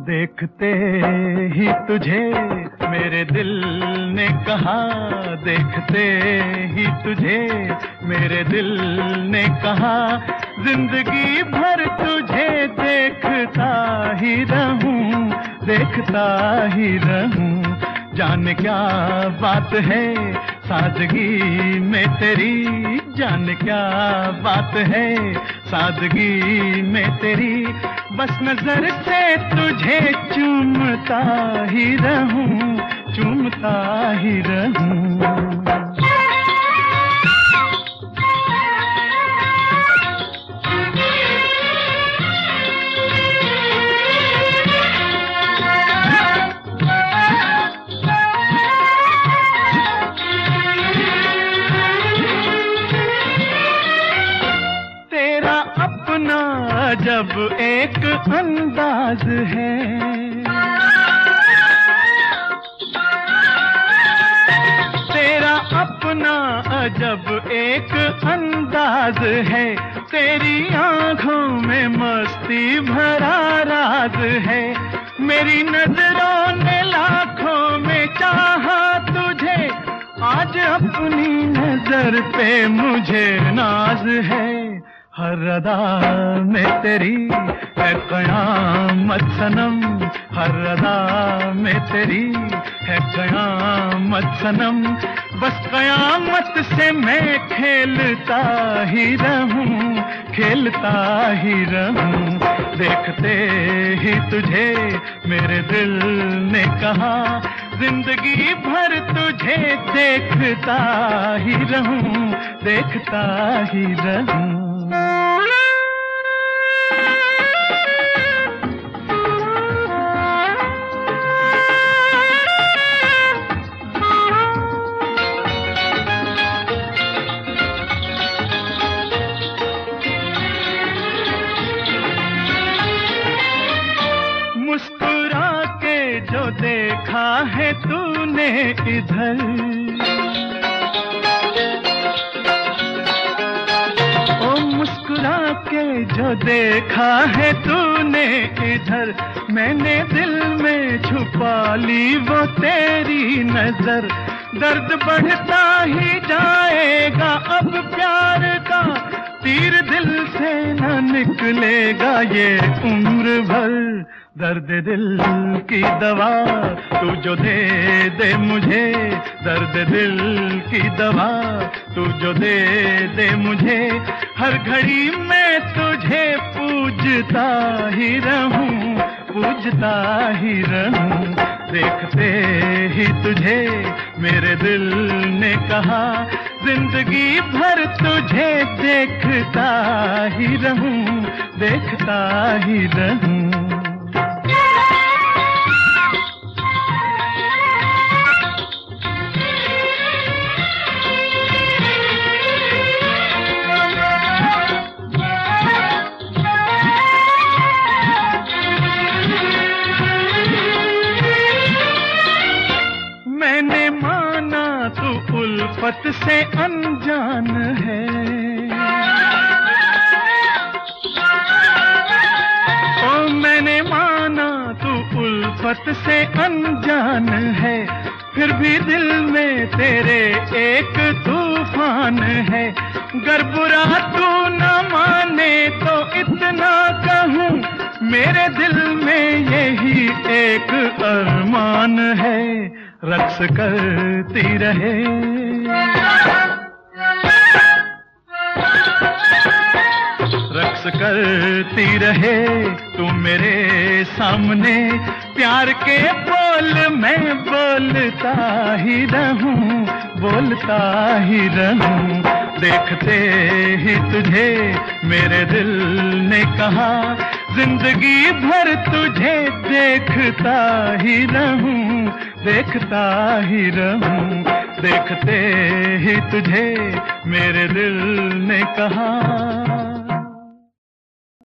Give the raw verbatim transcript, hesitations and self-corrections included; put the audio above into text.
देखते ही तुझे मेरे दिल ने कहा, देखते ही तुझे मेरे दिल ने कहा, जिंदगी भर तुझे देखता ही रहूं, देखता ही रहूं। जाने क्या बात है सादगी में तेरी, जाने क्या बात है सादगी में तेरी, बस नजर से तुझे चूमता ही रहूं, चूमता ही रहूं। जब एक अंदाज है, तेरा अपना अजब एक अंदाज है, तेरी आंखों में मस्ती भरा राज है, मेरी नजरों ने लाखों में चाहा तुझे, आज अपनी नजर पे मुझे नाज है। हर अदा में तेरी है क़यामत सनम, हर अदा में तेरी है क़यामत सनम, बस क़यामत से मैं खेलता ही रहूं, खेलता ही रहूं। देखते ही तुझे मेरे दिल ने कहा, जिंदगी भर तुझे देखता ही रहूं, देखता ही रहूं। मुस्कुरा के जो देखा है तूने इधर, ओ मुस्कुरा के जो देखा है तूने इधर, मैंने दिल में छुपा ली वो तेरी नजर, दर्द बढ़ता ही जाएगा अब प्यार का, तीर दिल से न निकलेगा ये उम्र भर। दर्द दिल की दवा तू जो दे दे मुझे, दर्द दिल की दवा तू जो दे दे मुझे, हर घड़ी मैं तुझे पूजता ही रहूं, पूजता ही रहूं। देखते ही तुझे मेरे दिल ने कहा, जिंदगी भर तुझे देखता ही रहूं, देखता ही रहूं। मैंने माना तू उल्फत से अनजान है, ओ मैंने माना तू उल्फत से अनजान है, फिर भी दिल में तेरे एक तूफान है, गर बुरा तू न माने तो इतना कहूँ, मेरे दिल में यही एक अरमान है, रक्स करती रहे, रक्स करती रहे तू मेरे सामने, प्यार के बोल मैं बोलता ही रहूं, बोलता ही रहूं। देखते ही तुझे मेरे दिल ने कहा, जिंदगी भर तुझे देखता ही रहूं, देखता ही रहूं। देखते ही तुझे मेरे दिल ने कहा।